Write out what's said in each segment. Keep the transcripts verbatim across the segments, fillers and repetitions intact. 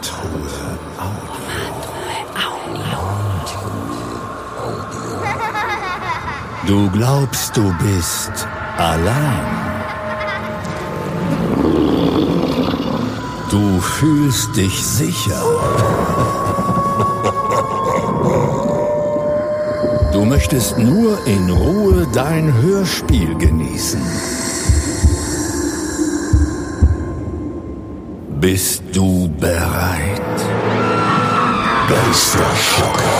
Unruhe Audio. Du glaubst, du bist allein. Du fühlst dich sicher. Du möchtest nur in Ruhe dein Hörspiel genießen. Bist du bereit? Geisterschocker.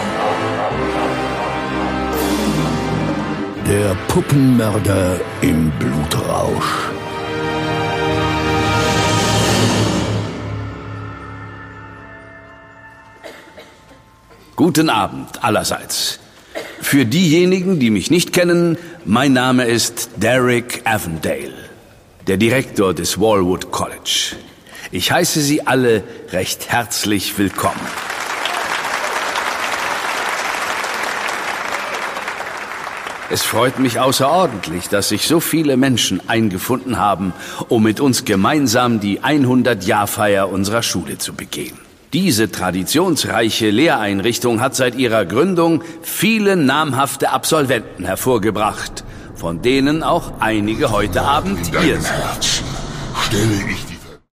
Der Puppenmörder im Blutrausch. Guten Abend allerseits. Für diejenigen, die mich nicht kennen, mein Name ist Derek Avondale, der Direktor des Walwood College. Ich heiße Sie alle recht herzlich willkommen. Es freut mich außerordentlich, dass sich so viele Menschen eingefunden haben, um mit uns gemeinsam die hundert-Jahr-Feier unserer Schule zu begehen. Diese traditionsreiche Lehreinrichtung hat seit ihrer Gründung viele namhafte Absolventen hervorgebracht, von denen auch einige heute Abend hier sind. Stelle ich